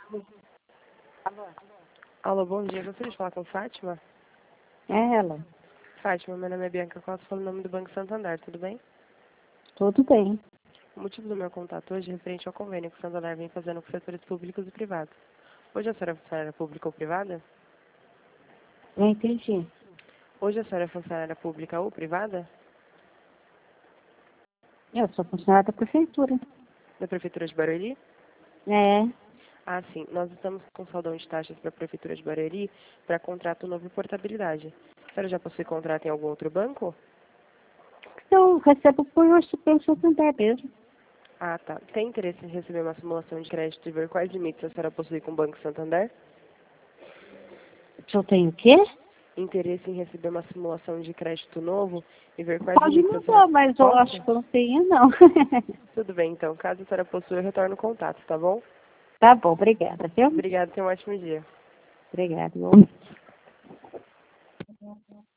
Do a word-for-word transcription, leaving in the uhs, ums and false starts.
Alô, bom dia. Gostaria de falar com Fátima? É ela. Fátima, meu nome é Bianca Costa, falo em nome do Banco Santander, tudo bem? Tudo bem. O motivo do meu contato hoje é referente ao convênio que o Santander vem fazendo com setores públicos e privados. Hoje a senhora é funcionária pública ou privada? Não entendi. Hoje a senhora é funcionária pública ou privada? Eu sou funcionária da prefeitura. Da Prefeitura de Barueri? É. Ah, sim. Nós estamos com saldão de taxas para a Prefeitura de Barueri para contrato novo e portabilidade. A senhora já possui contrato em algum outro banco? Eu recebo por pelo Santander mesmo. Ah, tá. Tem interesse em receber uma simulação de crédito e ver quais limites a senhora possui com o Banco Santander? Se eu tenho o quê? Interesse em receber uma simulação de crédito novo e ver quais Pode limites a senhora... mandar, mas eu Posso? acho que eu não tenho, não. Tudo bem, então. Caso a senhora possua, eu retorno o contato, tá bom? Tá bom, obrigada, viu? Obrigada, tenha um ótimo dia. Obrigada.